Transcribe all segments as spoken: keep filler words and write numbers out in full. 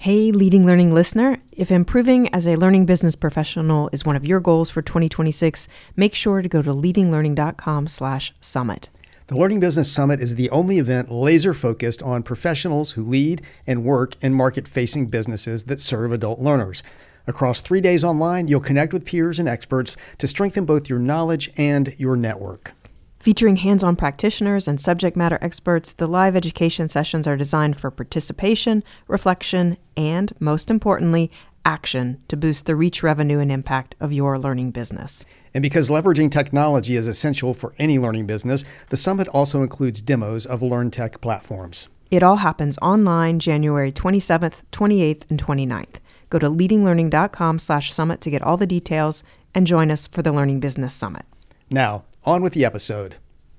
Hey, Leading Learning listener, if improving as a learning business professional is one of your goals for twenty twenty-six, make sure to go to leadinglearning.com slash summit. The Learning Business Summit is the only event laser-focused on professionals who lead and work in market-facing businesses that serve adult learners. Across three days online, you'll connect with peers and experts to strengthen both your knowledge and your network. Featuring hands-on practitioners and subject matter experts, the live education sessions are designed for participation, reflection, and, most importantly, action to boost the reach, revenue, and impact of your learning business. And because leveraging technology is essential for any learning business, the summit also includes demos of LearnTech platforms. It all happens online January twenty-seventh, twenty-eighth, and twenty-ninth. Go to leadinglearning.com slash summit to get all the details and join us for the Learning Business Summit. Now, on with the episode.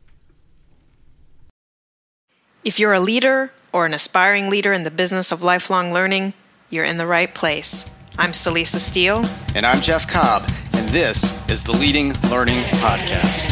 If you're a leader or an aspiring leader in the business of lifelong learning, you're in the right place. I'm Celisa Steele. And I'm Jeff Cobb, and this is the Leading Learning Podcast.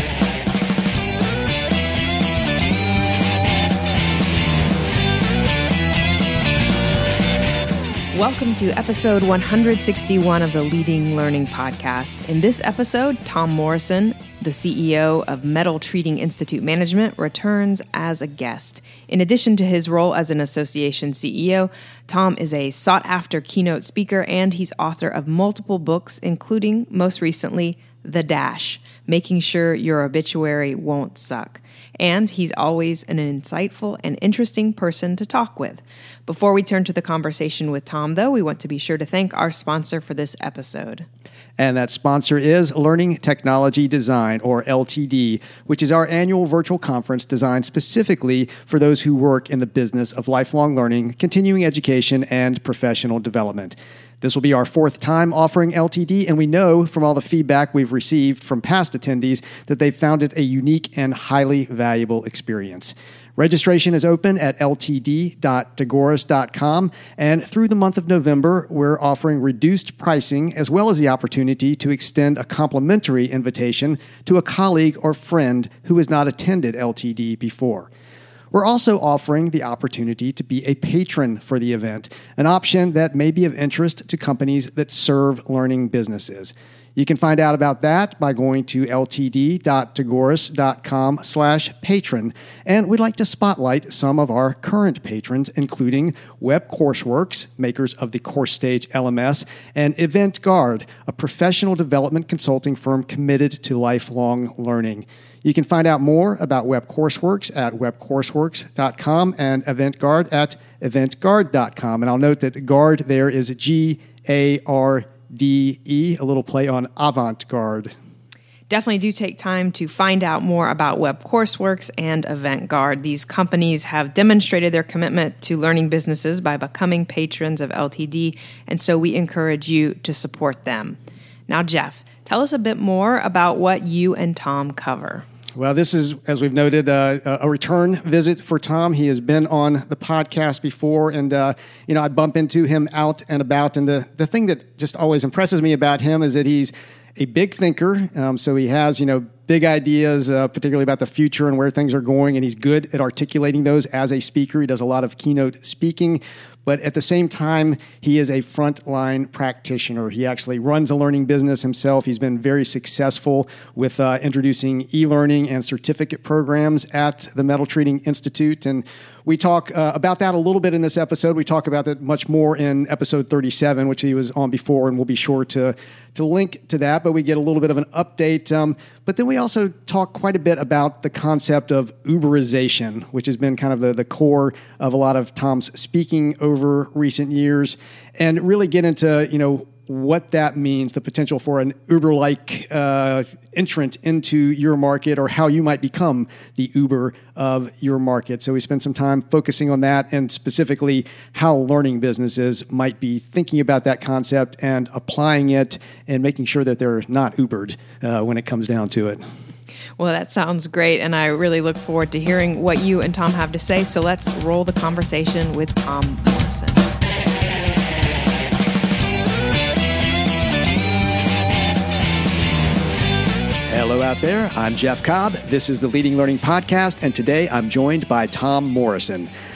Welcome to episode one hundred sixty-one of the Leading Learning Podcast. In this episode, Tom Morrison, the C E O of Metal Treating Institute Management, returns as a guest. In addition to his role as an association C E O, Tom is a sought-after keynote speaker, and he's author of multiple books, including, most recently, The Dash, Making Sure Your Obituary Won't Suck. And he's always an insightful and interesting person to talk with. Before we turn to the conversation with Tom, though, we want to be sure to thank our sponsor for this episode. And that sponsor is Learning Technology Design, or L T D, which is our annual virtual conference designed specifically for those who work in the business of lifelong learning, continuing education, and professional development. This will be our fourth time offering L T D, and we know from all the feedback we've received from past attendees that they've found it a unique and highly valuable experience. Registration is open at L T D dot degoras dot com, and through the month of November, we're offering reduced pricing as well as the opportunity to extend a complimentary invitation to a colleague or friend who has not attended L T D before. We're also offering the opportunity to be a patron for the event, an option that may be of interest to companies that serve learning businesses. You can find out about that by going to L T D dot degoras dot com slash patron. And we'd like to spotlight some of our current patrons, including Web Courseworks, makers of the CourseStage L M S, and EventGuard, a professional development consulting firm committed to lifelong learning. You can find out more about Web Courseworks at web courseworks dot com and EventGuard at event guard dot com. And I'll note that Guard there is G A R D E, a little play on avant-garde. Definitely do take time to find out more about Web Courseworks and EventGuard. These companies have demonstrated their commitment to learning businesses by becoming patrons of L T D, and so we encourage you to support them. Now, Jeff, tell us a bit more about what you and Tom cover. Well, this is, as we've noted, uh, a return visit for Tom. He has been on the podcast before, and uh, you know, I bump into him out and about. And the, the thing that just always impresses me about him is that he's a big thinker. Um, so he has, you know, big ideas, uh, particularly about the future and where things are going, and he's good at articulating those as a speaker. He does a lot of keynote speaking. But at the same time, he is a frontline practitioner. He actually runs a learning business himself. He's been very successful with uh, introducing e-learning and certificate programs at the Metal Treating Institute. And we talk uh, about that a little bit in this episode. We talk about that much more in episode thirty-seven, which he was on before, and we'll be sure to, to link to that. But we get a little bit of an update. Um, but then we also talk quite a bit about the concept of Uberization, which has been kind of the, the core of a lot of Tom's speaking over recent years, and really get into, you know, what that means, the potential for an Uber-like uh, entrant into your market, or how you might become the Uber of your market. So we spend some time focusing on that, and specifically how learning businesses might be thinking about that concept and applying it and making sure that they're not Ubered uh, when it comes down to it. Well, that sounds great, and I really look forward to hearing what you and Tom have to say. So let's roll the conversation with Tom Morrison. Hello out there. I'm Jeff Cobb. This is the Leading Learning Podcast, and today I'm joined by Tom Morrison.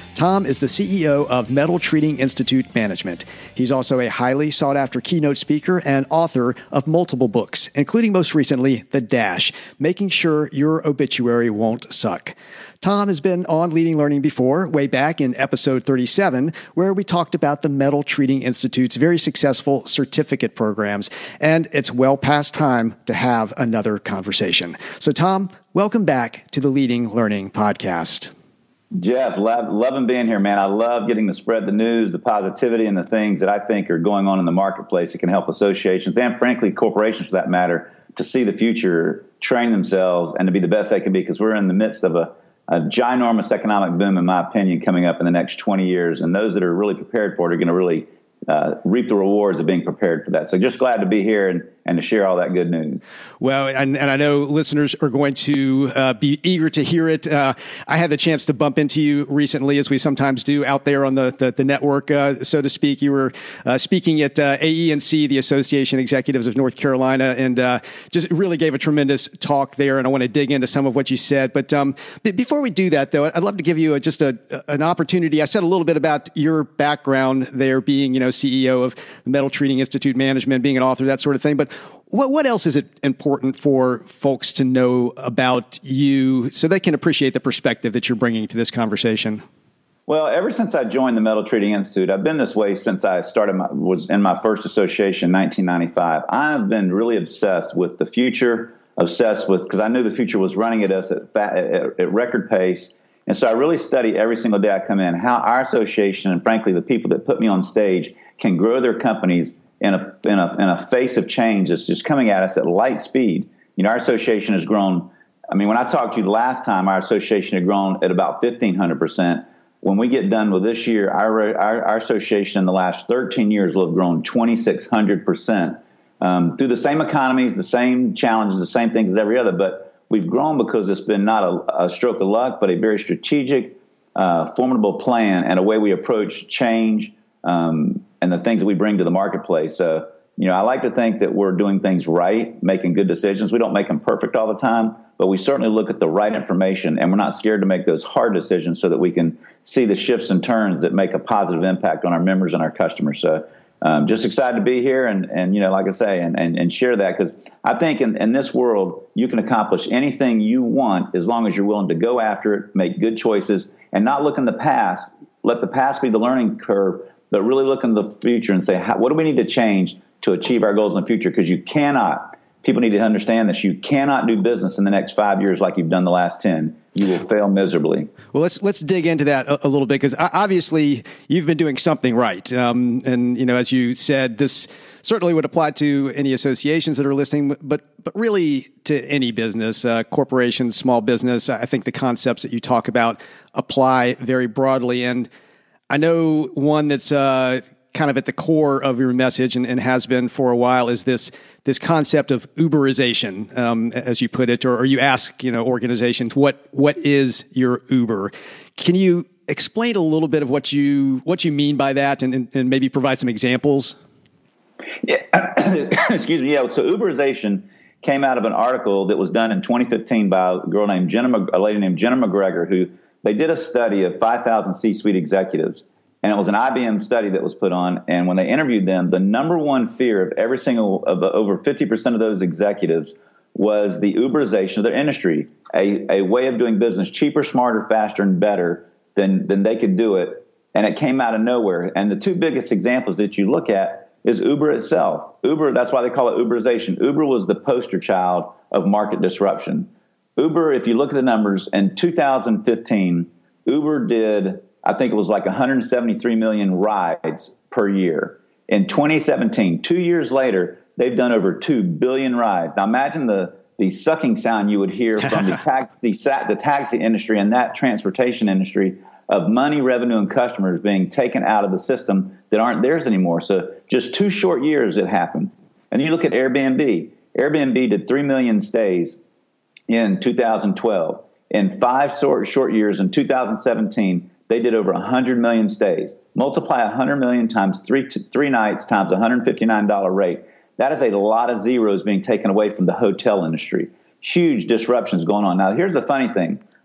Tom is the C E O of Metal Treating Institute Management. He's also a highly sought-after keynote speaker and author of multiple books, including most recently, The Dash, Making Sure Your Obituary Won't Suck. Tom has been on Leading Learning before, way back in episode thirty-seven, where we talked about the Metal Treating Institute's very successful certificate programs, and it's well past time to have another conversation. So, Tom, welcome back to the Leading Learning podcast. Jeff, love, loving being here, man. I love getting to spread the news, the positivity, and the things that I think are going on in the marketplace that can help associations and, frankly, corporations for that matter, to see the future, train themselves, and to be the best they can be, because we're in the midst of a A ginormous economic boom, in my opinion, coming up in the next twenty years. And those that are really prepared for it are going to really uh, reap the rewards of being prepared for that. So just glad to be here and, and to share all that good news. Well, and, and I know listeners are going to uh, be eager to hear it. Uh, I had the chance to bump into you recently, as we sometimes do out there on the, the, the network, uh, so to speak. You were uh, speaking at uh, A E N C, the Association of Executives of North Carolina, and uh, just really gave a tremendous talk there. And I want to dig into some of what you said. But um, b- before we do that, though, I'd love to give you a, just a, an opportunity. I said a little bit about your background there, being, you know, C E O of the Metal Treating Institute Management, being an author, that sort of thing. But What what else is it important for folks to know about you so they can appreciate the perspective that you're bringing to this conversation? Well, ever since I joined the Metal Treating Institute, I've been this way since I started my, was in my first association in nineteen ninety-five. I've been really obsessed with the future, obsessed with, because I knew the future was running at us at, at, at record pace. And so I really study every single day I come in how our association and, frankly, the people that put me on stage can grow their companies in a, in a, in a face of change that's just coming at us at light speed. You know, our association has grown. I mean, when I talked to you last time, our association had grown at about fifteen hundred percent. When we get done with this year, our, our, our association in the last thirteen years will have grown twenty-six hundred percent um, through the same economies, the same challenges, the same things as every other. But we've grown because it's been not a, a stroke of luck, but a very strategic, uh, formidable plan and a way we approach change, um, and the things that we bring to the marketplace. Uh, you know, I like to think that we're doing things right, making good decisions. We don't make them perfect all the time, but we certainly look at the right information, and we're not scared to make those hard decisions so that we can see the shifts and turns that make a positive impact on our members and our customers. So um, just excited to be here and, and you know, like I say, and, and, and share that, because I think in, in this world, you can accomplish anything you want as long as you're willing to go after it, make good choices, and not look in the past. Let the past be the learning curve, but really look in the future and say, how, what do we need to change to achieve our goals in the future? Because you cannot, people need to understand this, you cannot do business in the next five years like you've done the last ten. You will fail miserably. Well, let's let's dig into that a, a little bit, because obviously you've been doing something right. Um, and, you know, as you said, this certainly would apply to any associations that are listening, but but really to any business, uh, corporation, small business. I think the concepts that you talk about apply very broadly. And I know one that's uh, kind of at the core of your message and, and has been for a while is this this concept of Uberization, um, as you put it, or, or you ask, you know, organizations, what what is your Uber? Can you explain a little bit of what you what you mean by that, and, and, and maybe provide some examples? Yeah, excuse me. Yeah, so Uberization came out of an article that was done in twenty fifteen by a girl named Jenna, a lady named Jenna McGregor, who they did a study of five thousand C-suite executives. And it was an I B M study that was put on. And when they interviewed them, the number one fear of every single, of over fifty percent of those executives was the Uberization of their industry, a, a way of doing business cheaper, smarter, faster, and better than, than they could do it. And it came out of nowhere. And the two biggest examples that you look at is Uber itself. Uber, that's why they call it Uberization. Uber was the poster child of market disruption. Uber, if you look at the numbers, in two thousand fifteen, Uber did, I think it was like one hundred seventy-three million rides per year. In twenty seventeen, two years later, they've done over two billion rides. Now imagine the, the sucking sound you would hear from the, tax, the, the taxi industry and that transportation industry of money, revenue, and customers being taken out of the system that aren't theirs anymore. So just two short years it happened. And you look at Airbnb. Airbnb did three million stays in two thousand twelve. In five short, short years, in two thousand seventeen, they did over one hundred million stays. Multiply one hundred million times three three nights times one hundred fifty-nine dollars rate. That is a lot of zeros being taken away from the hotel industry. Huge disruptions going on. Now, here's the funny thing.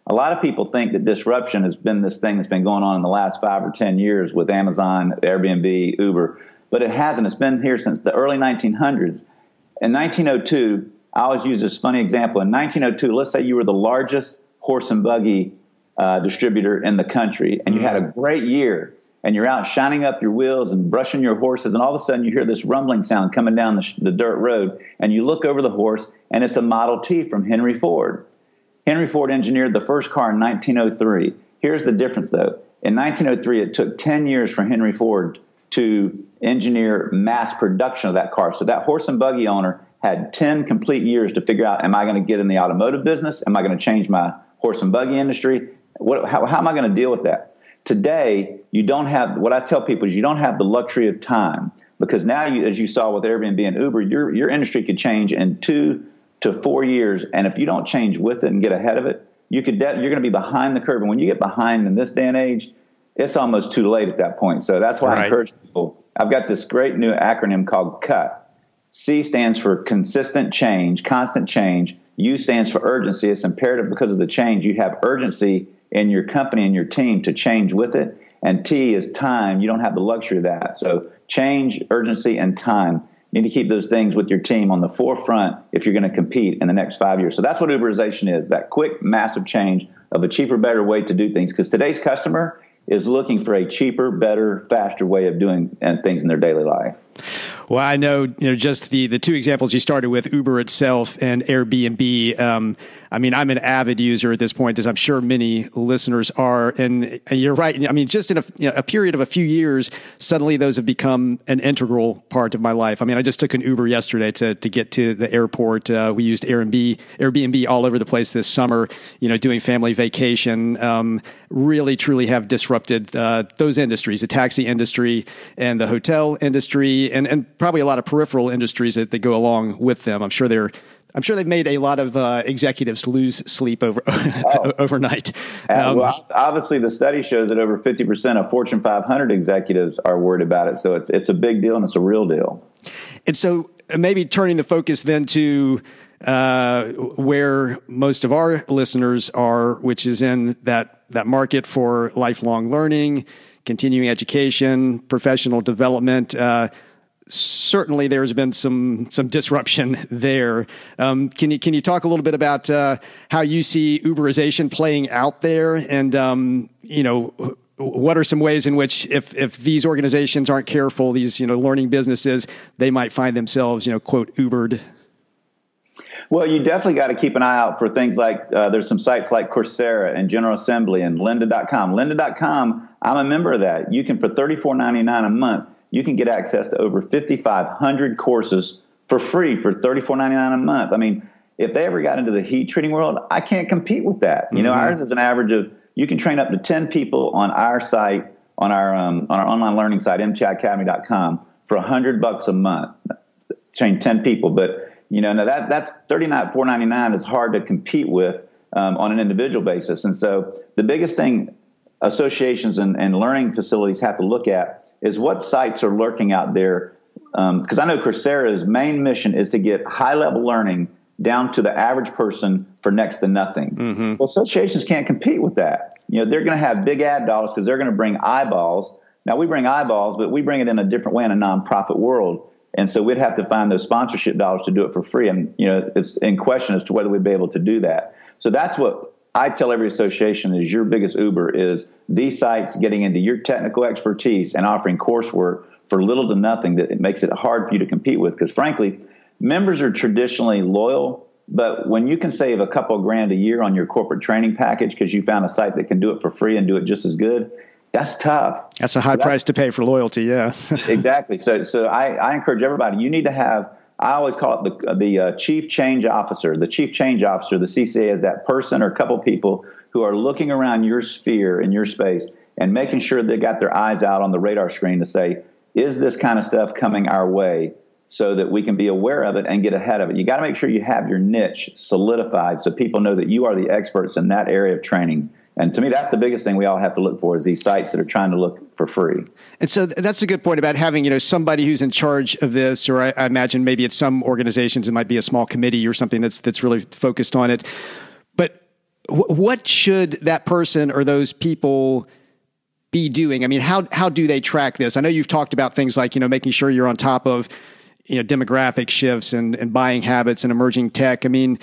A lot of people think that disruption has been this thing that's been going on in the last five or ten years with Amazon, Airbnb, Uber, but it hasn't. It's been here since the early nineteen hundreds. In nineteen oh two, I always use this funny example. In nineteen oh two, let's say you were the largest horse and buggy uh, distributor in the country, and you had a great year, and you're out shining up your wheels and brushing your horses, and all of a sudden you hear this rumbling sound coming down the, sh- the dirt road, and you look over the horse, and it's a Model T from Henry Ford. Henry Ford engineered the first car in nineteen oh three. Here's the difference, though. In nineteen oh three, it took ten years for Henry Ford to engineer mass production of that car. So that horse and buggy owner had ten complete years to figure out, am I going to get in the automotive business? Am I going to change my horse and buggy industry? What, how, how am I going to deal with that? Today, you don't have, what I tell people is you don't have the luxury of time, because now, you, as you saw with Airbnb and Uber, your your industry could change in two to four years. And if you don't change with it and get ahead of it, you could de- you're going to be behind the curve. And when you get behind in this day and age, it's almost too late at that point. So that's why right. I encourage people. I've got this great new acronym called CUT. C stands for consistent change, constant change. U stands for urgency. It's imperative because of the change. You have urgency in your company and your team to change with it. And T is time. You don't have the luxury of that. So change, urgency, and time. You need to keep those things with your team on the forefront if you're going to compete in the next five years. So that's what Uberization is, that quick, massive change of a cheaper, better way to do things. Because today's customer is looking for a cheaper, better, faster way of doing things in their daily life. Well, I know, you know, just the, the two examples you started with, Uber itself and Airbnb. Um, I mean, I'm an avid user at this point, as I'm sure many listeners are. And, and you're right. I mean, just in a, you know, a period of a few years, suddenly those have become an integral part of my life. I mean, I just took an Uber yesterday to to get to the airport. Uh, we used Airbnb, Airbnb all over the place this summer, you know, doing family vacation. Um, really, truly have disrupted uh, those industries, the taxi industry and the hotel industry, and, and probably a lot of peripheral industries that, that go along with them. I'm sure they're, I'm sure they've made a lot of uh, executives lose sleep over oh. overnight. Um, well, obviously, the study shows that over fifty percent of Fortune five hundred executives are worried about it. So it's it's a big deal, and it's a real deal. And so maybe turning the focus then to uh, where most of our listeners are, which is in that that market for lifelong learning, continuing education, professional development. Uh, Certainly, there's been some some disruption there. Um, can you can you talk a little bit about uh, how you see Uberization playing out there, and um, you know, what are some ways in which, if if these organizations aren't careful, these you know learning businesses, they might find themselves you know quote Ubered? Well, you definitely got to keep an eye out for things like uh, there's some sites like Coursera and General Assembly and Lynda dot com. Lynda dot com, I'm a member of that. You can for thirty-four ninety-nine a month. You can get access to over fifty-five hundred courses for free for thirty-four ninety-nine a month. I mean, if they ever got into the heat treating world, I can't compete with that. You mm-hmm. know, ours is an average of, you can train up to ten people on our site, on our um, on our online learning site, M T I academy dot com, for one hundred bucks a month. Train ten people. But, you know, now that that's thirty-four ninety-nine is hard to compete with um, on an individual basis. And so the biggest thing associations and, and learning facilities have to look at is what sites are lurking out there. Because um, I know Coursera's main mission is to get high-level learning down to the average person for next to nothing. Mm-hmm. Well, associations can't compete with that. You know, they're going to have big ad dollars because they're going to bring eyeballs. Now, we bring eyeballs, but we bring it in a different way in a nonprofit world. And so we'd have to find those sponsorship dollars to do it for free. And, you know, it's in question as to whether we'd be able to do that. So that's what I tell every association is your biggest Uber is these sites getting into your technical expertise and offering coursework for little to nothing that it makes it hard for you to compete with. Because frankly, members are traditionally loyal, but when you can save a couple of grand a year on your corporate training package because you found a site that can do it for free and do it just as good, that's tough. That's a high so price to pay for loyalty, yeah. Exactly. So so I, I encourage everybody, you need to have, I always call it the the uh, chief change officer. The chief change officer, the C C A, is that person or couple people who are looking around your sphere and your space and making sure they got their eyes out on the radar screen to say, is this kind of stuff coming our way so that we can be aware of it and get ahead of it? You got to make sure you have your niche solidified so people know that you are the experts in that area of training. And to me, that's the biggest thing we all have to look for is these sites that are trying to look for free. And so that's a good point about having, you know, somebody who's in charge of this, or I, I imagine maybe at some organizations, it might be a small committee or something that's, that's really focused on it. But what should that person or those people be doing? I mean, how how do they track this? I know you've talked about things like, you know, making sure you're on top of, you know, demographic shifts and, and buying habits and emerging tech. I mean,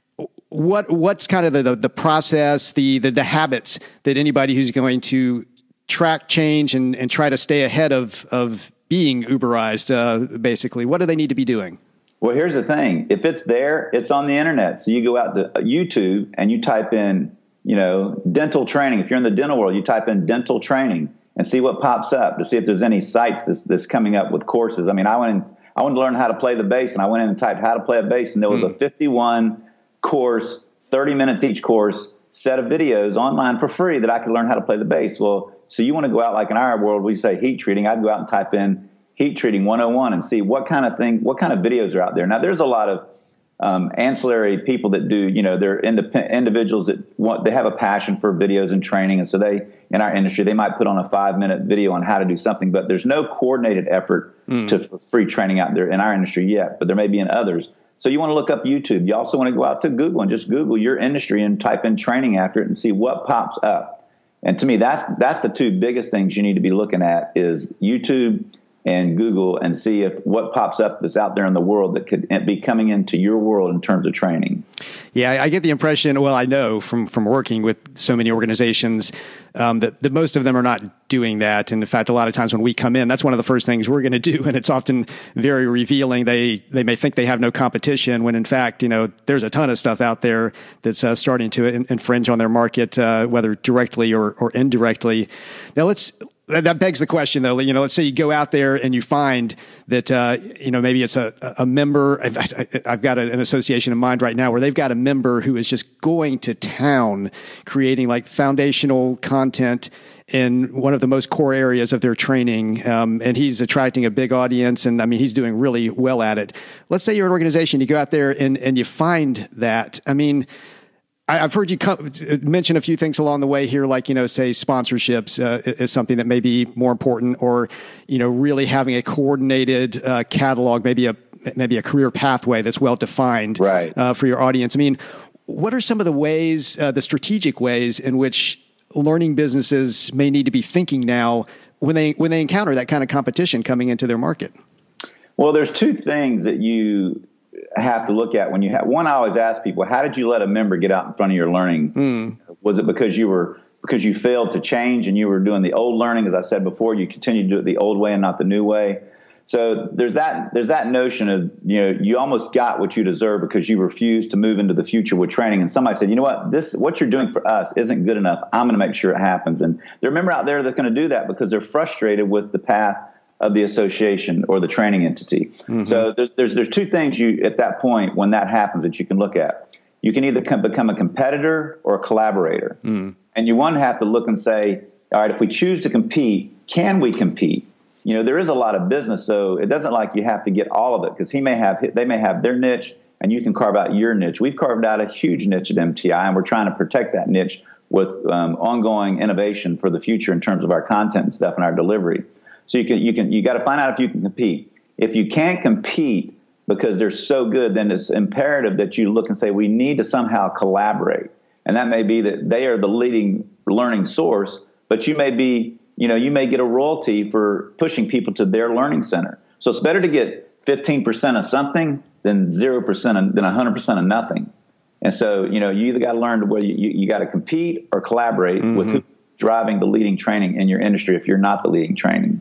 what what's kind of the the, the process, the, the the habits that anybody who's going to track change and, and try to stay ahead of of being Uberized, uh, basically, what do they need to be doing? Well, here's the thing. If it's there, it's on the internet. So you go out to YouTube and you type in, you know, dental training. If you're in the dental world, you type in dental training and see what pops up to see if there's any sites that's, that's coming up with courses. I mean, I went in, I wanted to learn how to play the bass, and I went in and typed how to play a bass, and there was mm. a fifty-one course, thirty minutes each course, set of videos online for free that I could learn how to play the bass. Well, so you want to go out, like in our world, we say heat treating. I'd go out and type in heat treating one oh one and see what kind of thing, what kind of videos are out there. Now, there's a lot of um, ancillary people that do, you know, they're indep- individuals that want, they have a passion for videos and training. And so they, in our industry, they might put on a five minute video on how to do something, but there's no coordinated effort mm. to for free training out there in our industry yet, but there may be in others. So you want to look up YouTube. You also want to go out to Google and just Google your industry and type in training after it and see what pops up. And to me, that's, that's the two biggest things you need to be looking at is YouTube and Google, and see if what pops up that's out there in the world that could be coming into your world in terms of training. Yeah, I get the impression, well, I know from, from working with so many organizations um, that, that most of them are not doing that. And in fact, a lot of times when we come in, that's one of the first things we're going to do. And it's often very revealing. They they may think they have no competition when in fact, you know, there's a ton of stuff out there that's uh, starting to in, infringe on their market, uh, whether directly or, or indirectly. Now let's That begs the question, though. You know, let's say you go out there and you find that, uh, you know, maybe it's a, a member. I've, I've got an association in mind right now where they've got a member who is just going to town, creating like foundational content in one of the most core areas of their training. Um, and he's attracting a big audience. And I mean, he's doing really well at it. Let's say you're an organization, you go out there and, and you find that. I mean, I've heard you come, mention a few things along the way here, like, you know, say sponsorships uh, is something that may be more important, or, you know, really having a coordinated uh, catalog, maybe a maybe a career pathway that's well defined right. uh, for your audience. I mean, what are some of the ways, uh, the strategic ways in which learning businesses may need to be thinking now when they when they encounter that kind of competition coming into their market? Well, there's two things that you have to look at when you have one. I always ask people, how did you let a member get out in front of your learning? Mm. Was it because you were because you failed to change and you were doing the old learning? As I said before, you continue to do it the old way and not the new way. So there's that there's that notion of, you know, you almost got what you deserve because you refused to move into the future with training. And somebody said, you know what, this what you're doing for us isn't good enough. I'm going to make sure it happens. And there are members out there that's going to do that because they're frustrated with the path of the association or the training entity. Mm-hmm. So there's, there's there's two things you at that point when that happens that you can look at. You can either come, become a competitor or a collaborator. Mm. And you one have to look and say, all right, if we choose to compete, can we compete? You know, there is a lot of business, so it doesn't like you have to get all of it because he may have they may have their niche and you can carve out your niche. We've carved out a huge niche at M T I, and we're trying to protect that niche with um, ongoing innovation for the future in terms of our content and stuff and our delivery. So you can you can you got to find out if you can compete. If you can't compete because they're so good, then it's imperative that you look and say we need to somehow collaborate. And that may be that they are the leading learning source, but you may be, you know, you may get a royalty for pushing people to their learning center. So it's better to get fifteen percent of something than zero percent of, than one hundred percent of nothing. And so, you know, you either got to learn to where you, you, you got to compete or collaborate mm-hmm. with who's driving the leading training in your industry if you're not the leading training.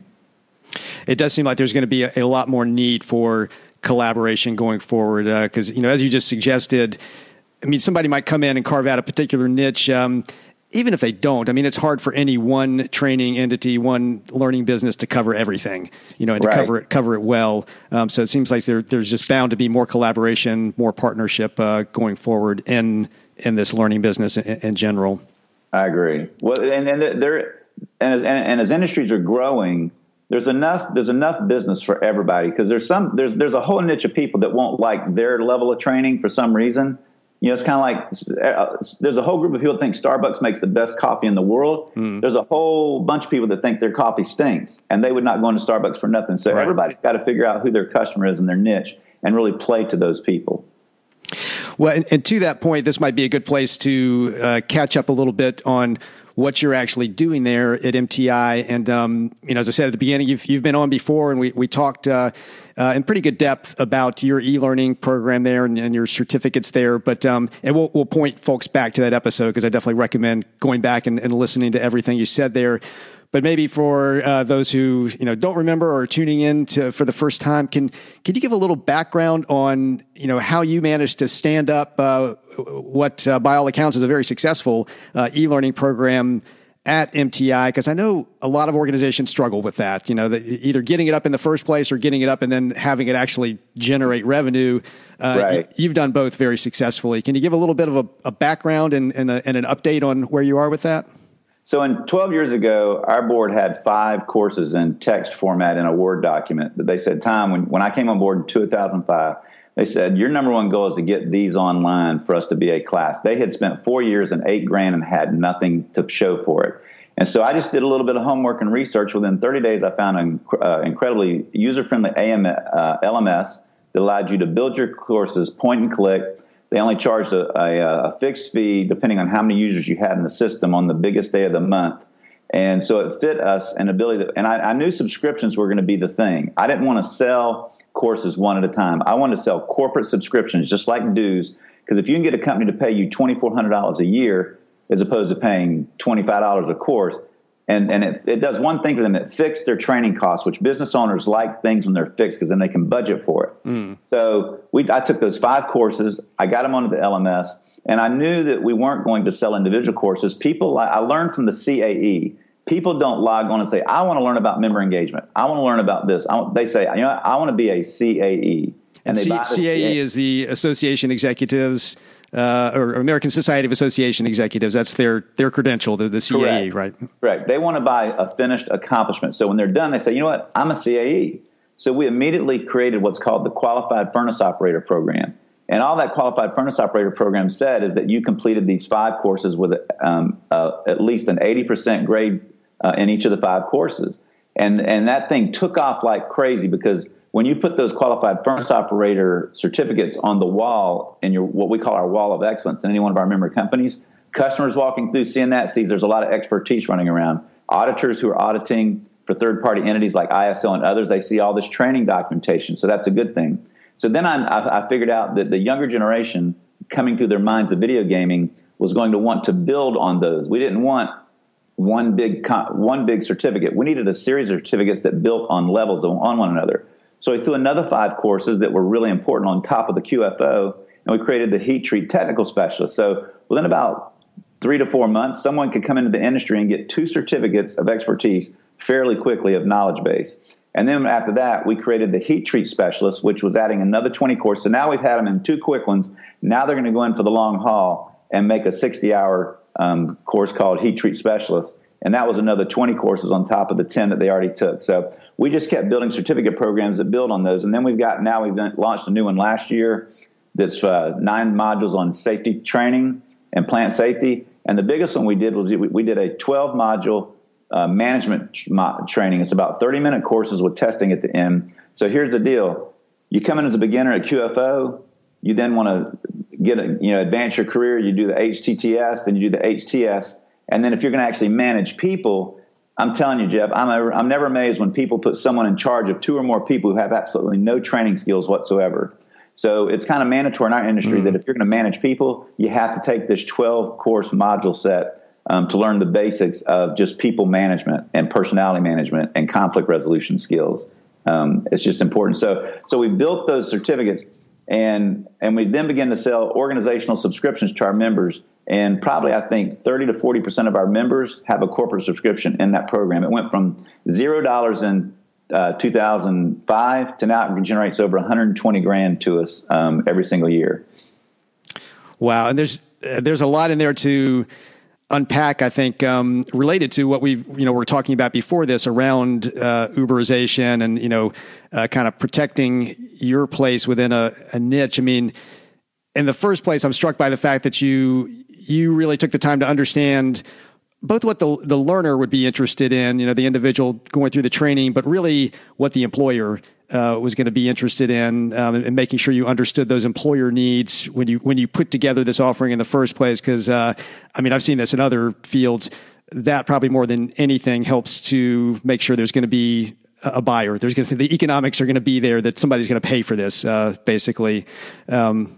It does seem like there's going to be a, a lot more need for collaboration going forward because, uh, you know, as you just suggested, I mean, somebody might come in and carve out a particular niche. Um, even if they don't, I mean, it's hard for any one training entity, one learning business to cover everything, you know, and right. to cover it, cover it well. Um, so it seems like there, there's just bound to be more collaboration, more partnership uh, going forward in in this learning business in, in general. I agree. Well, and and there, and as, and, and as industries are growing, there's enough there's enough business for everybody because there's some there's there's a whole niche of people that won't like their level of training for some reason. You know, it's kind of like uh, there's a whole group of people that think Starbucks makes the best coffee in the world. Mm. There's a whole bunch of people that think their coffee stinks, and they would not go into Starbucks for nothing. So right. everybody's got to figure out who their customer is and their niche and really play to those people. Well, and, and to that point, this might be a good place to uh, catch up a little bit on what you're actually doing there at M T I. And, um, you know, as I said at the beginning, you've, you've been on before, and we, we talked uh, uh, in pretty good depth about your e-learning program there and, and your certificates there. But, um, and we'll, we'll point folks back to that episode, because I definitely recommend going back and, and listening to everything you said there. But maybe for uh, those who, you know, don't remember or are tuning in to, for the first time, can can you give a little background on, you know, how you managed to stand up uh, what, uh, by all accounts, is a very successful uh, e-learning program at M T I? Because I know a lot of organizations struggle with that, you know, the, either getting it up in the first place or getting it up and then having it actually generate revenue. Uh, right. you, you've done both very successfully. Can you give a little bit of a, a background and, and, a, and an update on where you are with that? So in twelve years ago, our board had five courses in text format in a Word document that they said, Tom, when, when I came on board in two thousand five, they said, your number one goal is to get these online for us to be a class. They had spent four years and eight grand and had nothing to show for it. And so I just did a little bit of homework and research. Within thirty days, I found an uh, incredibly user-friendly A M, uh, L M S that allowed you to build your courses point and click. They only charged a, a, a fixed fee depending on how many users you had in the system on the biggest day of the month. And so it fit us an ability to, and I, I knew subscriptions were going to be the thing. I didn't want to sell courses one at a time. I wanted to sell corporate subscriptions, just like dues, because if you can get a company to pay you twenty-four hundred dollars a year as opposed to paying twenty-five dollars a course, and, and it, it does one thing for them. It fixed their training costs, which business owners like things when they're fixed because then they can budget for it. Mm. So we, I took those five courses. I got them onto the L M S, and I knew that we weren't going to sell individual courses. People, I learned from the C A E, people don't log on and say, I want to learn about member engagement. I want to learn about this. I want, they say, you know, I want to be a C A E. And, and they C- buy C A E C A E is the Association Executives, uh, or American Society of Association Executives. That's their their credential, the, the C A E, Correct. right? Correct. They want to buy a finished accomplishment. So when they're done, they say, you know what, I'm a C A E. So we immediately created what's called the Qualified Furnace Operator Program. And all that Qualified Furnace Operator Program said is that you completed these five courses with um, uh, at least an eighty percent grade uh, in each of the five courses. And and that thing took off like crazy, because when you put those Qualified Furnace Operator certificates on the wall in your what we call our wall of excellence in any one of our member companies, customers walking through seeing that sees there's a lot of expertise running around. Auditors who are auditing for third-party entities like I S O and others, they see all this training documentation, so that's a good thing. So then I, I, I figured out that the younger generation coming through their minds of video gaming was going to want to build on those. We didn't want one big one big certificate. We needed a series of certificates that built on levels on one another. So we threw another five courses that were really important on top of the Q F O, and we created the Heat Treat Technical Specialist. So within about three to four months, someone could come into the industry and get two certificates of expertise fairly quickly of knowledge base. And then after that, we created the Heat Treat Specialist, which was adding another twenty courses. So now we've had them in two quick ones. Now they're going to go in for the long haul and make a sixty-hour um, course called Heat Treat Specialist. And that was another twenty courses on top of the ten that they already took. So we just kept building certificate programs that build on those. And then we've got, now we've done, launched a new one last year that's uh, nine modules on safety training and plant safety. And the biggest one we did was we, we did a twelve module uh, management mo- training. It's about thirty minute courses with testing at the end. So here's the deal. You come in as a beginner at Q F O, you then want to get a, you know, advance your career. You do the H T T S, then you do the H T S. And then if you're going to actually manage people, I'm telling you, Jeff, I'm, a, I'm never amazed when people put someone in charge of two or more people who have absolutely no training skills whatsoever. So it's kind of mandatory in our industry mm. that if you're going to manage people, you have to take this twelve course module set um, to learn the basics of just people management and personality management and conflict resolution skills. Um, it's just important. So so we built those certificates, and and we then began to sell organizational subscriptions to our members. And probably, I think, thirty to forty percent of our members have a corporate subscription in that program. It went from zero dollars in uh, two thousand five to now it generates over one hundred twenty grand to us um, every single year. Wow. And there's uh, there's a lot in there to unpack, I think, um, related to what we you know, were talking about before this around uh, Uberization and, you know, uh, kind of protecting your place within a, a niche. I mean, in the first place, I'm struck by the fact that you you really took the time to understand both what the the learner would be interested in, you know, the individual going through the training, but really what the employer uh, was going to be interested in, um, and, and making sure you understood those employer needs when you when you put together this offering in the first place. Because uh, I mean, I've seen this in other fields. That probably more than anything helps to make sure there's going to be a buyer. There's going to the economics are going to be there that somebody's going to pay for this, uh, basically. Um,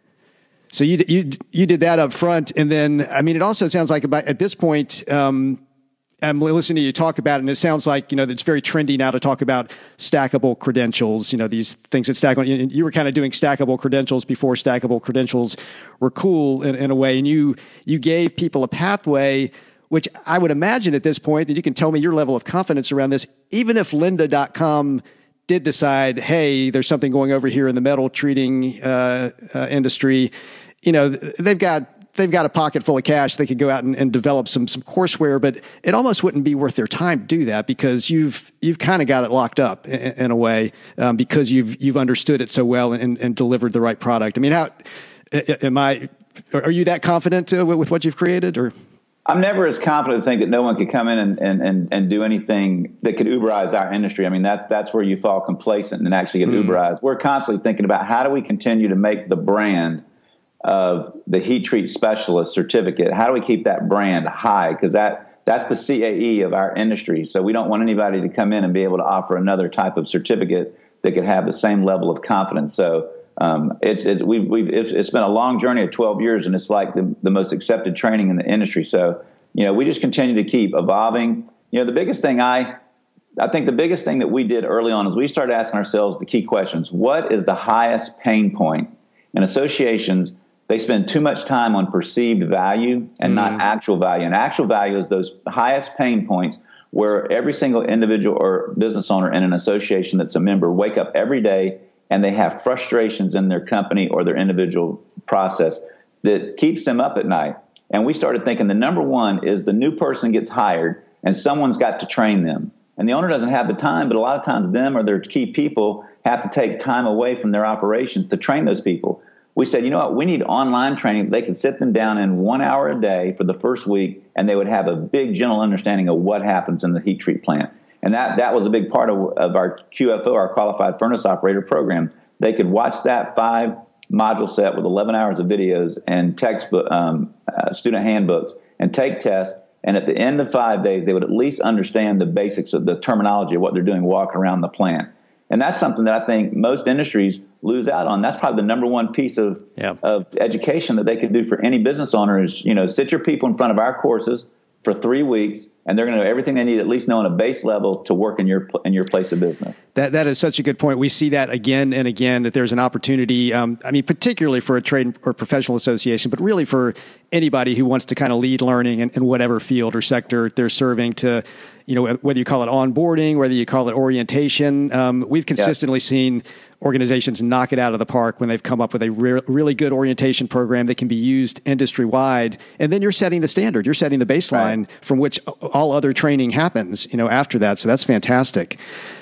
so you you you did that up front, and then I mean, it also sounds like about at this point. Um, I'm listening to you talk about it, and it sounds like, you know, it's very trendy now to talk about stackable credentials, you know, these things that stack on. You were kind of doing stackable credentials before stackable credentials were cool in, in a way, and you you gave people a pathway, which I would imagine at this point, and you can tell me your level of confidence around this, even if lynda dot com did decide, hey, there's something going over here in the metal treating uh, uh, industry, you know, they've got they've got a pocket full of cash. They could go out and, and develop some some courseware, but it almost wouldn't be worth their time to do that because you've you've kind of got it locked up in, in a way um, because you've you've understood it so well and, and delivered the right product. I mean, how am I? Are you that confident uh, with what you've created, or? I'm never as confident to think that no one could come in and, and, and, and do anything that could Uberize our industry. I mean, that, that's where you fall complacent and actually get mm. Uberized. We're constantly thinking about how do we continue to make the brand of the heat treat specialist certificate, how do we keep that brand high? Because that, that's the C A E of our industry. So we don't want anybody to come in and be able to offer another type of certificate that could have the same level of confidence. So Um, it's, it's, we've, we've, it's, it's been a long journey of twelve years, and it's like the, the most accepted training in the industry. So, you know, we just continue to keep evolving. You know, the biggest thing I, I think the biggest thing that we did early on is we started asking ourselves the key questions. What is the highest pain point? In associations, they spend too much time on perceived value and mm-hmm. not actual value. And actual value is those highest pain points where every single individual or business owner in an association that's a member wake up every day and they have frustrations in their company or their individual process that keeps them up at night. And we started thinking the number one is the new person gets hired and someone's got to train them. And the owner doesn't have the time, but a lot of times them or their key people have to take time away from their operations to train those people. We said, you know what, we need online training. They could sit them down in one hour a day for the first week, and they would have a big general understanding of what happens in the heat treat plant. And that, that was a big part of, of our Q F O, our Qualified Furnace Operator program. They could watch that five module set with eleven hours of videos and textbook, um, uh, student handbooks and take tests. And at the end of five days, they would at least understand the basics of the terminology of what they're doing walking around the plant. And that's something that I think most industries lose out on. That's probably the number one piece of, yeah. of education that they could do for any business owner is, you know, sit your people in front of our courses for three weeks, and they're going to know everything they need, at least know on a base level, to work in your in your place of business. That that is such a good point. We see that again and again, that there's an opportunity, um, I mean, particularly for a trade or professional association, but really for anybody who wants to kind of lead learning in, in whatever field or sector they're serving to, you know, whether you call it onboarding, whether you call it orientation. Um, we've consistently yes. seen organizations knock it out of the park when they've come up with a re- really good orientation program that can be used industry-wide. And then you're setting the standard. You're setting the baseline right. from which all other training happens, you know, after that. So that's fantastic.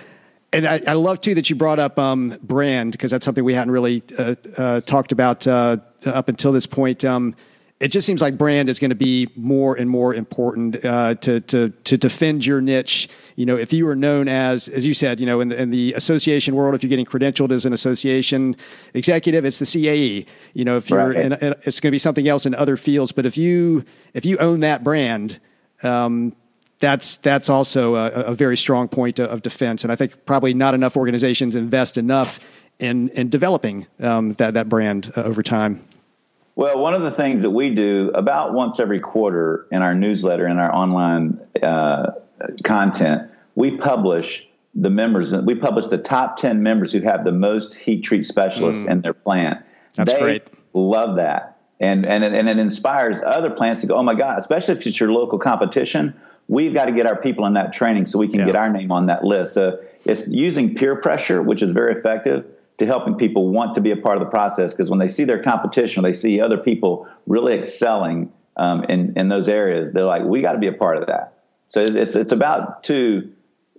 And I, I love, too, that you brought up um, brand, because that's something we hadn't really uh, uh, talked about uh, up until this point. Um, it just seems like brand is going to be more and more important uh, to to to defend your niche. You know, if you are known as, as you said, you know, in the, in the association world, if you're getting credentialed as an association executive, it's the C A E. You know, if you're, right. in, in, it's going to be something else in other fields. But if you if you own that brand, um, that's that's also a, a very strong point of, of defense. And I think probably not enough organizations invest enough in in developing um, that that brand uh, over time. Well, one of the things that we do about once every quarter in our newsletter and our online uh, content, we publish the members. We publish the top ten members who have the most heat treat specialists mm. in their plant. That's they great. Love that. And, and, it, and it inspires other plants to go, oh, my God, especially if it's your local competition, we've got to get our people in that training so we can yeah. get our name on that list. So it's using peer pressure, which is very effective, to helping people want to be a part of the process, because when they see their competition, they see other people really excelling um, in, in those areas, they're like, we got to be a part of that. So it's it's about to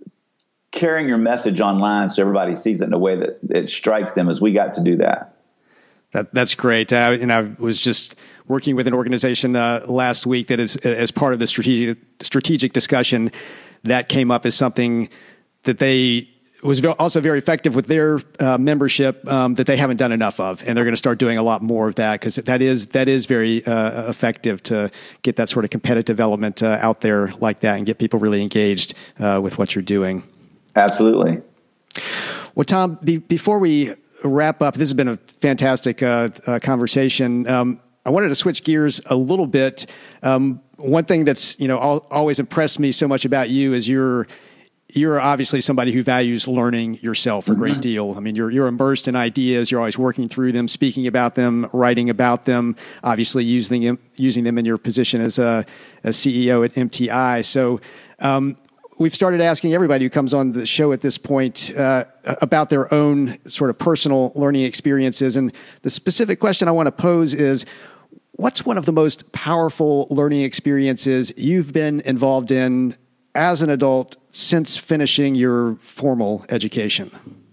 carrying your message online so everybody sees it in a way that it strikes them, as we got to do that. That that's great. Uh, and I was just working with an organization uh, last week that is, as part of the strategic strategic discussion, that came up as something that they was also very effective with their uh, membership um, that they haven't done enough of, and they're going to start doing a lot more of that because that is that is very uh, effective to get that sort of competitive element uh, out there like that and get people really engaged uh, with what you're doing. Absolutely. Well, Tom, be, before we wrap up, this has been a fantastic uh, uh, conversation. Um, I wanted to switch gears a little bit. Um, one thing that's you know al- always impressed me so much about you is your You're obviously somebody who values learning yourself a great mm-hmm. deal. I mean, you're you're immersed in ideas. You're always working through them, speaking about them, writing about them. Obviously, using them using them in your position as a, a C E O at M T I. So, um, we've started asking everybody who comes on the show at this point uh, about their own sort of personal learning experiences. And the specific question I want to pose is, what's one of the most powerful learning experiences you've been involved in as an adult since finishing your formal education?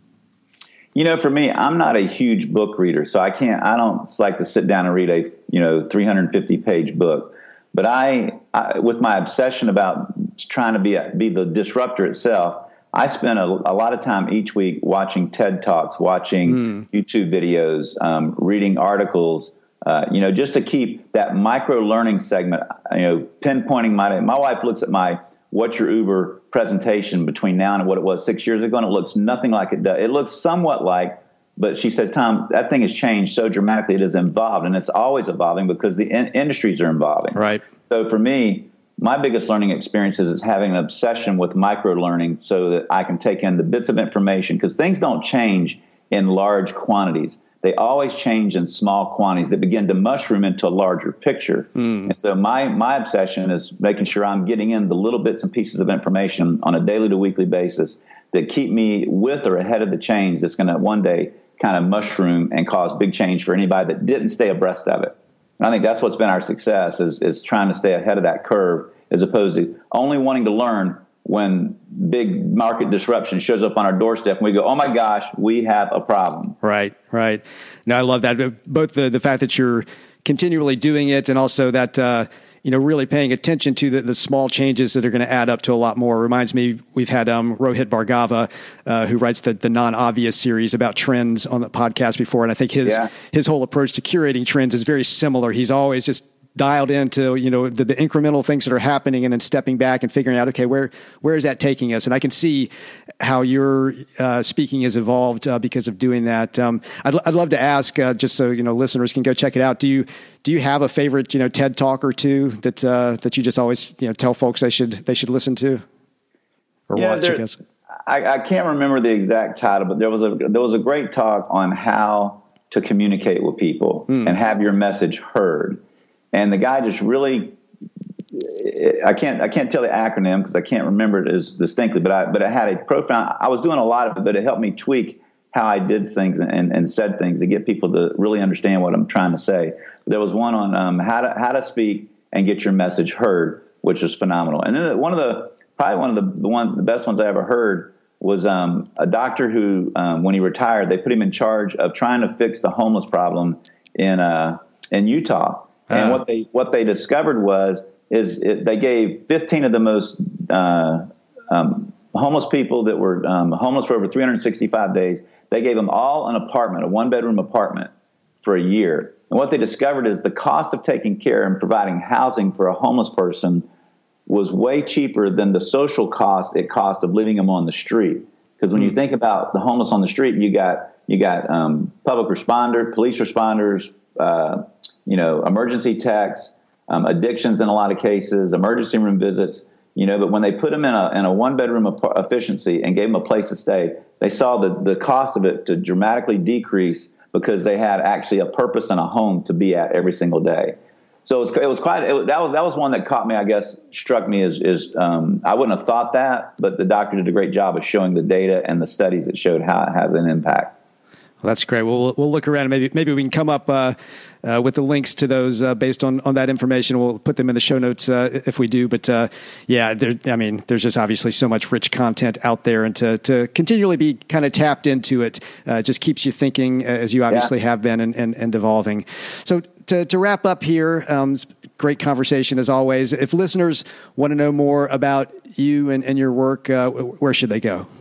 You know, for me, I'm not a huge book reader, so I can't, I don't like to sit down and read a, you know, three hundred fifty page book. But I, I with my obsession about trying to be a, be the disruptor itself, I spend a, a lot of time each week watching TED Talks, watching mm. YouTube videos, um, reading articles, uh, you know, just to keep that micro learning segment, you know, pinpointing my, my wife looks at my What's Your Uber presentation between now and what it was six years ago, and it looks nothing like it does. It looks somewhat like, but she says, Tom, that thing has changed so dramatically. It is evolved, and it's always evolving because the in- industries are evolving. Right. So for me, my biggest learning experiences is having an obsession with micro learning so that I can take in the bits of information, because things don't change in large quantities. They always change in small quantities that begin to mushroom into a larger picture. Mm. And so my my obsession is making sure I'm getting in the little bits and pieces of information on a daily to weekly basis that keep me with or ahead of the change that's going to one day kind of mushroom and cause big change for anybody that didn't stay abreast of it. And I think that's what's been our success is, is trying to stay ahead of that curve as opposed to only wanting to learn when big market disruption shows up on our doorstep and we go, oh my gosh, we have a problem. Right, right. No, I love that. Both the, the fact that you're continually doing it and also that, uh, you know, really paying attention to the, the small changes that are going to add up to a lot more. Reminds me, we've had um, Rohit Bhargava, uh, who writes the, the Non-Obvious series about trends on the podcast before. And I think his, yeah. his whole approach to curating trends is very similar. He's always just dialed into, you know, the, the incremental things that are happening and then stepping back and figuring out, okay, where, where is that taking us? And I can see how your uh, speaking has evolved uh, because of doing that. Um, I'd, I'd love to ask, uh, just so, you know, listeners can go check it out. Do you, do you have a favorite, you know, TED Talk or two that, uh, that you just always, you know, tell folks they should, they should listen to or yeah, watch, there, I guess? I, I can't remember the exact title, but there was a, there was a great talk on how to communicate with people mm. and have your message heard. And the guy just really, I can't, I can't tell the acronym because I can't remember it as distinctly, but I, but it had a profound, I was doing a lot of it, but it helped me tweak how I did things and, and said things to get people to really understand what I'm trying to say. There was one on um, how to, how to speak and get your message heard, which was phenomenal. And then one of the, probably one of the, the one, the best ones I ever heard was um, a doctor who, um, when he retired, they put him in charge of trying to fix the homeless problem in, uh, in Utah. And what they what they discovered was is it, they gave fifteen of the most uh, um, homeless people that were um, homeless for over three hundred sixty-five days. They gave them all an apartment, a one bedroom apartment, for a year. And what they discovered is the cost of taking care and providing housing for a homeless person was way cheaper than the social cost it cost of leaving them on the street. Because when mm. you think about the homeless on the street, you got you got um, public responder, police responders. Uh, you know, emergency techs, um, addictions in a lot of cases, emergency room visits, you know, but when they put them in a, in a one bedroom ap- efficiency and gave them a place to stay, they saw the, the cost of it to dramatically decrease because they had actually a purpose and a home to be at every single day. So it was, it was quite, it, that was, that was one that caught me, I guess, struck me as, is um, I wouldn't have thought that, but the doctor did a great job of showing the data and the studies that showed how it has an impact. Well, that's great. We'll we'll look around and maybe maybe we can come up uh, uh, with the links to those uh, based on, on that information. We'll put them in the show notes uh, if we do. But uh, yeah, there, I mean, there's just obviously so much rich content out there, and to to continually be kind of tapped into it uh, just keeps you thinking as you obviously yeah. have been and, and, and evolving. So to to wrap up here, um, great conversation as always. If listeners want to know more about you and, and your work, uh, where should they go?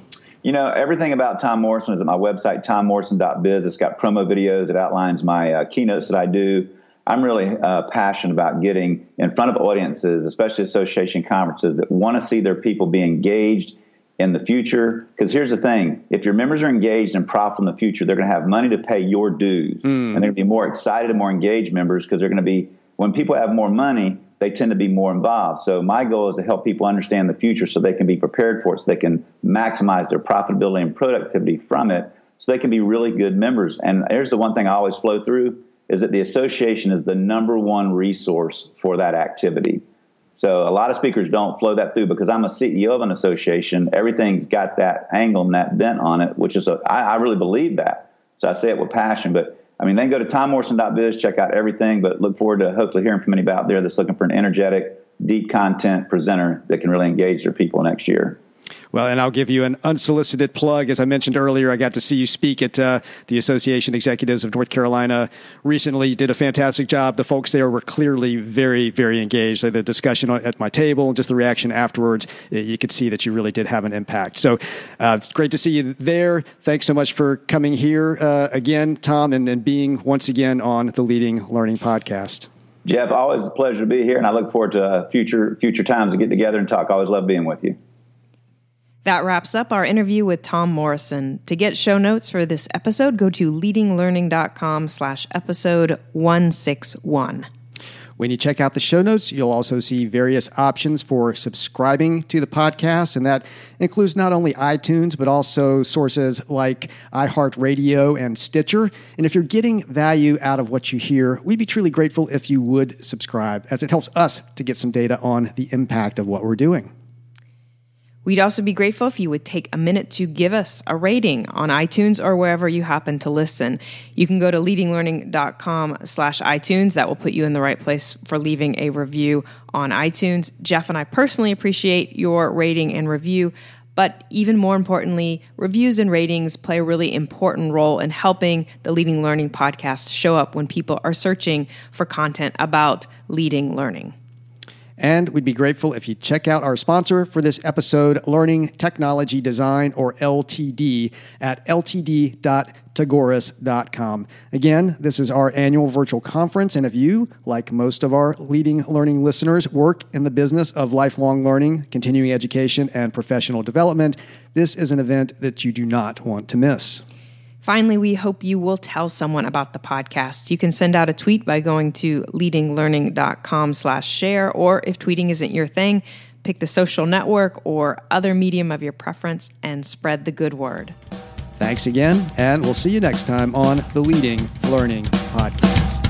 You know, everything about Tom Morrison is at my website, tom morrison dot biz. It's got promo videos. It outlines my uh, keynotes that I do. I'm really uh, passionate about getting in front of audiences, especially association conferences, that want to see their people be engaged in the future. Because here's the thing. If your members are engaged and profitable in the future, they're going to have money to pay your dues. Mm. And they're going to be more excited and more engaged members because they're going to be, when people have more money, they tend to be more involved. So my goal is to help people understand the future so they can be prepared for it, so they can maximize their profitability and productivity from it, so they can be really good members. And here's the one thing I always flow through, is that the association is the number one resource for that activity. So a lot of speakers don't flow that through because I'm a C E O of an association. Everything's got that angle and that bent on it, which is, a, I, I really believe that. So I say it with passion. But I mean, then go to tom morrison dot biz, check out everything, but look forward to hopefully hearing from anybody out there that's looking for an energetic, deep content presenter that can really engage their people next year. Well, and I'll give you an unsolicited plug. As I mentioned earlier, I got to see you speak at uh, the Association Executives of North Carolina recently. You did a fantastic job. The folks there were clearly very, very engaged. So the discussion at my table and just the reaction afterwards, you could see that you really did have an impact. So uh, great to see you there. Thanks so much for coming here uh, again, Tom, and, and being once again on the Leading Learning Podcast. Jeff, always a pleasure to be here, and I look forward to uh, future future times to get together and talk. I always love being with you. That wraps up our interview with Tom Morrison. To get show notes for this episode, go to leading learning dot com slash episode one sixty-one. When you check out the show notes, you'll also see various options for subscribing to the podcast, and that includes not only iTunes, but also sources like iHeartRadio and Stitcher. And if you're getting value out of what you hear, we'd be truly grateful if you would subscribe, as it helps us to get some data on the impact of what we're doing. We'd also be grateful if you would take a minute to give us a rating on iTunes or wherever you happen to listen. You can go to leading learning dot com slash iTunes. That will put you in the right place for leaving a review on iTunes. Jeff and I personally appreciate your rating and review, but even more importantly, reviews and ratings play a really important role in helping the Leading Learning podcast show up when people are searching for content about leading learning. And we'd be grateful if you check out our sponsor for this episode, Learning Technology Design, or L T D, at L T D dot tagoras dot com. Again, this is our annual virtual conference, and if you, like most of our Leading Learning listeners, work in the business of lifelong learning, continuing education, and professional development, this is an event that you do not want to miss. Finally, we hope you will tell someone about the podcast. You can send out a tweet by going to leading learning dot com slash share, or if tweeting isn't your thing, pick the social network or other medium of your preference and spread the good word. Thanks again, and we'll see you next time on the Leading Learning Podcast.